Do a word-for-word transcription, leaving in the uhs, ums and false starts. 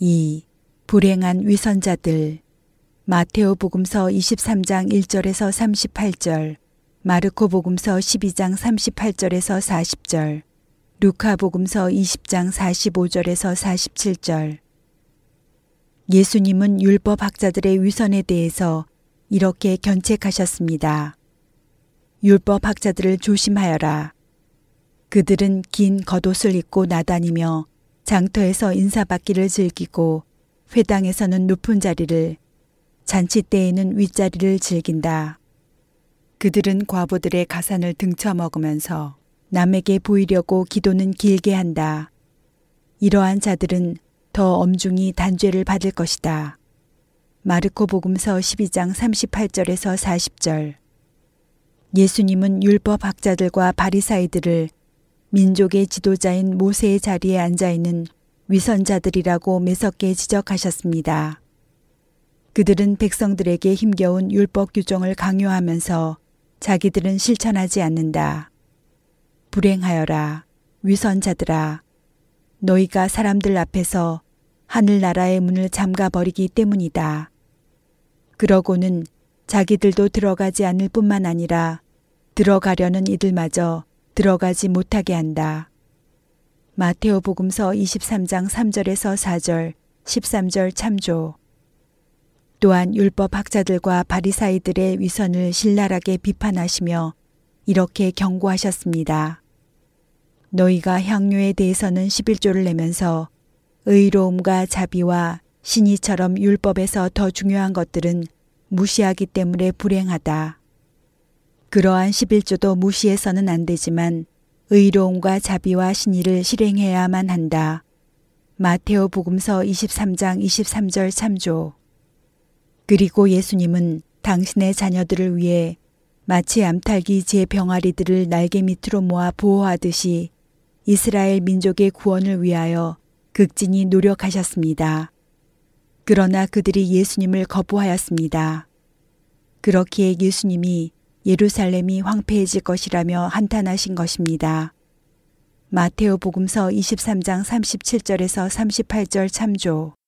이. 불행한 위선자들. 마테오 복음서 이십삼 장 일 절에서 삼십팔 절, 마르코 복음서 십이 장 삼십팔 절에서 사십 절, 루카 복음서 이십 장 사십오 절에서 사십칠 절. 예수님은 율법 학자들의 위선에 대해서 이렇게 견책하셨습니다. 율법 학자들을 조심하여라. 그들은 긴 겉옷을 입고 나다니며 장터에서 인사받기를 즐기고 회당에서는 높은 자리를, 잔치 때에는 윗자리를 즐긴다. 그들은 과부들의 가산을 등쳐먹으면서 남에게 보이려고 기도는 길게 한다. 이러한 자들은 더 엄중히 단죄를 받을 것이다. 마르코 복음서 십이 장 삼십팔 절에서 사십 절. 예수님은 율법 학자들과 바리사이들을 민족의 지도자인 모세의 자리에 앉아있는 위선자들이라고 매섭게 지적하셨습니다. 그들은 백성들에게 힘겨운 율법 규정을 강요하면서 자기들은 실천하지 않는다. 불행하여라, 위선자들아. 너희가 사람들 앞에서 하늘나라의 문을 잠가버리기 때문이다. 그러고는 자기들도 들어가지 않을 뿐만 아니라 들어가려는 이들마저 들어가지 못하게 한다. 마테오 복음서 이십삼 장 삼 절에서 사 절, 십삼 절 참조. 또한 율법 학자들과 바리사이들의 위선을 신랄하게 비판하시며 이렇게 경고하셨습니다. 너희가 향료에 대해서는 십일조를 내면서 의로움과 자비와 신의처럼 율법에서 더 중요한 것들은 무시하기 때문에 불행하다. 그러한 십일조도 무시해서는 안 되지만 의로움과 자비와 신의를 실행해야만 한다. 마테오 복음서 이십삼 장 이십삼 절 참조. 그리고 예수님은 당신의 자녀들을 위해 마치 암탉이 제 병아리들을 날개 밑으로 모아 보호하듯이 이스라엘 민족의 구원을 위하여 극진히 노력하셨습니다. 그러나 그들이 예수님을 거부하였습니다. 그렇기에 예수님이 예루살렘이 황폐해질 것이라며 한탄하신 것입니다. 마테오 복음서 이십삼 장 삼십칠 절에서 삼십팔 절 참조.